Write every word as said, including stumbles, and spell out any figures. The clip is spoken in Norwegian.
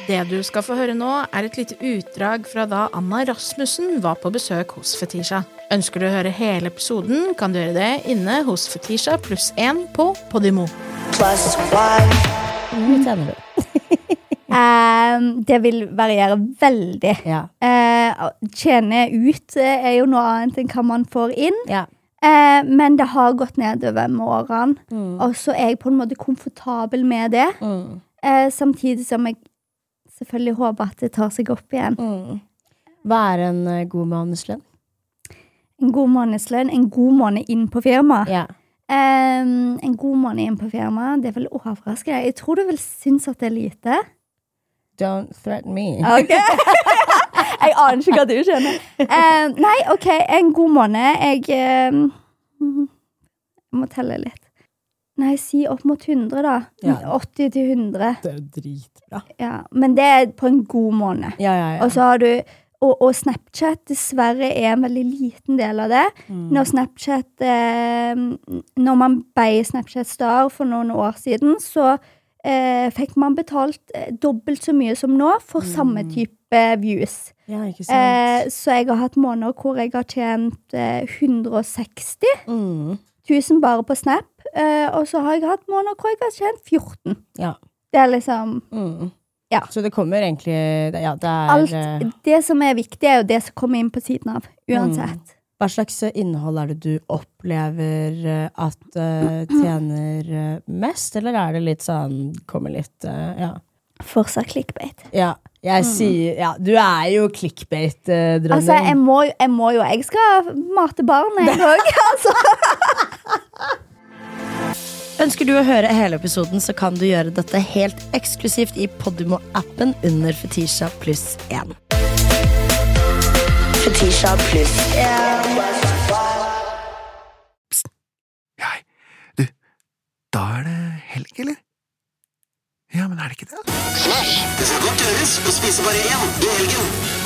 Det du skal få høre nå er et lite utdrag fra da Anna Rasmussen var på besøk hos Fetisha. Ønsker du å høre hele episoden, kan du gjøre det inne hos Fetisha pluss en på Podimo. Plus one. Hvor tjener du? um, det vil variere veldig. Ja. Uh, tjene ut er jo noe annet enn hva man får inn. Ja. Uh, men det har gått nedover med årene. Mm. Og så er jeg på en måte komfortabel med det. Mm. Uh, samtidig som jeg selvfølgelig håper at det tar seg opp igjen. Mm. Hva er en uh, god månedslønn? En god månedslønn, en god måned inn på firma. Ja. Um, en god måned inn på firma, det er vel overraskende. Jeg tror du vil synes at det er lite. Don't threaten me. Ok. Jeg aner ikke hva du skjønner. Um, nei, ok, en god måned. Jeg, um, jeg må telle litt. Nei, si opp mot hundre da. Ja. åtti til hundre. Det er jo dritbra. Ja, men det er på en god måned. Ja, ja, ja. Og så har du, og, og Snapchat dessverre er en veldig liten del av det. Mm. Når Snapchat, eh, når man ble Snapchat Star for noen år siden, så eh, fikk man betalt eh, dobbelt så mye som nå for Mm. samme type views. Ja, ikke sant. Eh, så jeg har hatt måneder hvor jeg har tjent eh, hundre og seksti Mm. tusen bare på Snap, eh, og så har jeg hatt måneder hvor jeg har tjent fjorten. Ja. Det er liksom, Mm. Ja. Så det kommer egentlig, ja, det er... alt, eh, det som er viktig er jo det som kommer inn på siden av, uansett. Hva slags innhold er det du opplever eh, at uh, tjener eh, mest, eller er det litt sånn, kommer litt, uh, ja. Fortsatt clickbait. Ja, jeg sier, ja, du er jo clickbait-dronning. Altså, jeg må, jeg må jo, jeg skal mate barn, jeg også, altså. Ønsker du å høre hele episoden, så kan du gjøre dette helt eksklusivt i Podimo-appen under Fetisha pluss en. Fetisha pluss en. Hei, du, da er det helg, eller? Ja, men er det ikke det? Flash, det skal godt gjøres å spise bare én i helgen.